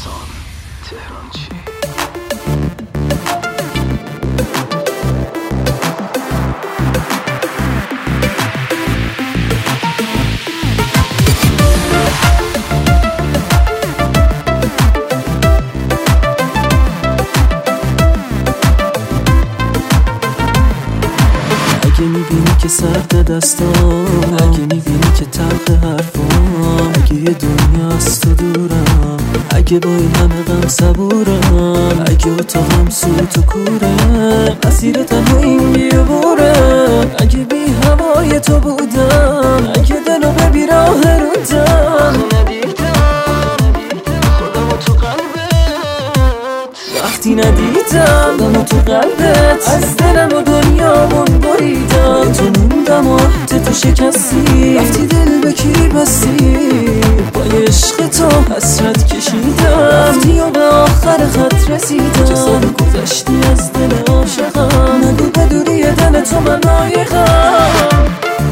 خراسان تهران چی؟ اگه میبینی که سرد دستام، اگه میبینی که تلخ حرفام، اگه یه دنیاست و دورم، اگه با این همه غم صبورم، اگه اتاقم سوت و کوره، مسیر تنهاییم بیابوره، اگه بی هوای تو بودم، اگه دلو به بیراه رودم وقتی ندیدم دم تو قلبت، از دلم و دنیامون بریدم، تو موندم و عهد تو شکستی، رفتی دل به کی بستی، با عشق تو حسرت کشیدم، رفتی و به آخر خط رسیدم، چه سال گذشتی از دل عاشقم، نگو به دوری دل تو من لایقم.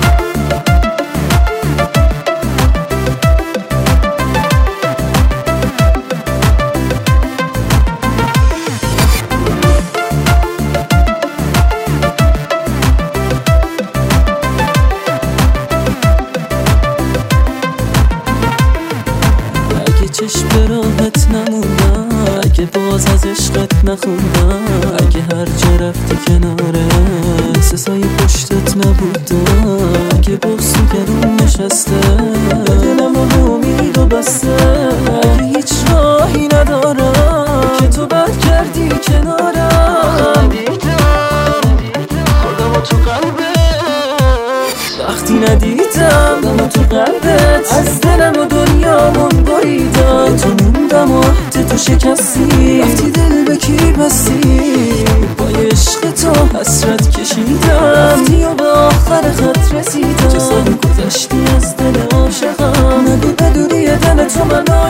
چشم به راحت نموندم، اگه باز از عشقت نخوندم، اگه هر جا رفتی کناره مثل سایه پشتت نبودم، اگه بغض و گلوم نشسته دلم و امید و بسته، اگه هیچ راهی ندارم که تو بر کردی کنارم، خودم تو قلبت وقتی ندیدم دم تو قلبت، از دلم و دنیامون بریدم، تو موندم و عهد تو شکستی، رفتی دل به کی بستی، با عشق تو حسرت کشیدم، رفتی و به آخر خط رسیدم، چه سال گذشتی از دل عاشقم، نگو به دوری دل تو من